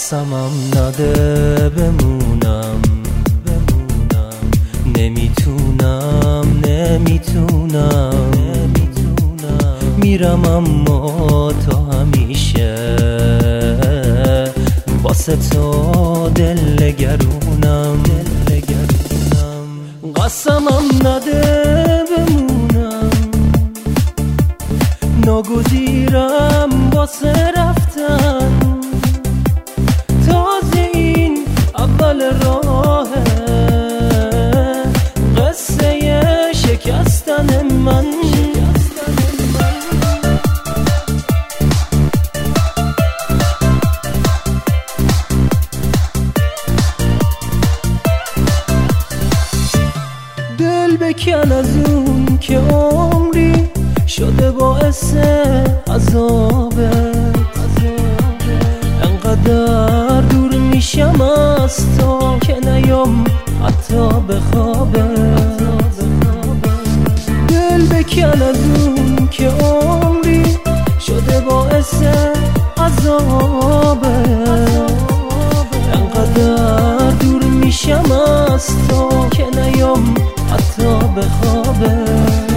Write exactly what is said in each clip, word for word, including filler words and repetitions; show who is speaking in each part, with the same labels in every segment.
Speaker 1: قسمم نده بمونم بمونم نمیتونم نمیتونم نمیتونم میرم اما تا همیشه واسه تو دلگرونم دلگرونم قسمم نده بمونم ناگزیرم واسه رفتن تازه این اول راهه قصه شکستن من دل بکن از اون که عمری شده باعث عذابت انقدر دور میشم از تو که نیام حتی به خوابت دل بکن از اون که عمری شده باعث عذابت انقدر دور میشم از تو که نیام حتی به خوابت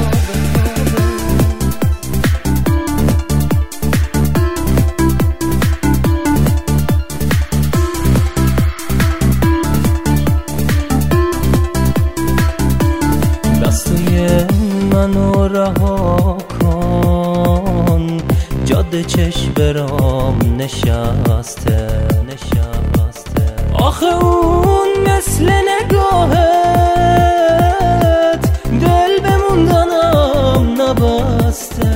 Speaker 1: منو رها کن جاده چشم برام نشسته نشسته آخه اون مثل نگاهت دل بموندنم نبسته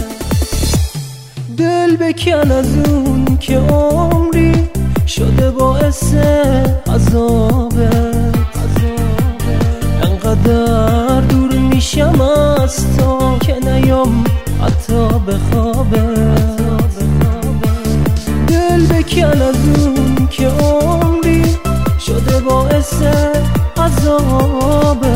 Speaker 1: دل بکن از اون که عمری شده باعث عذابت انقدر دور میشم از تو که نیام حتی به خوابت دل بکن از اون که عمری شده باعث عذابت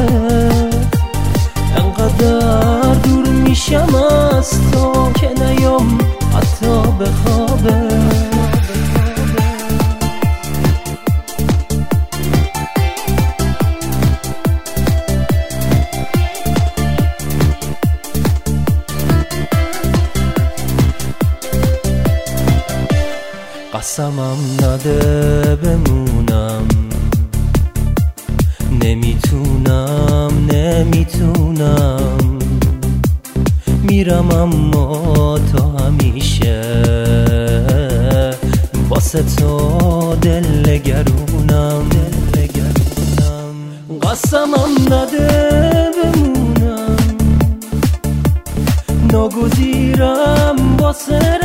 Speaker 1: انقدر دور میشم از تو که نیام حتی به خوابت قسمم نده بمونم نمیتونم نمیتونم میرم اما تا همیشه واسه تو دلگرونم دلگرونم قسمم نده بمونم ناگزیرم واسه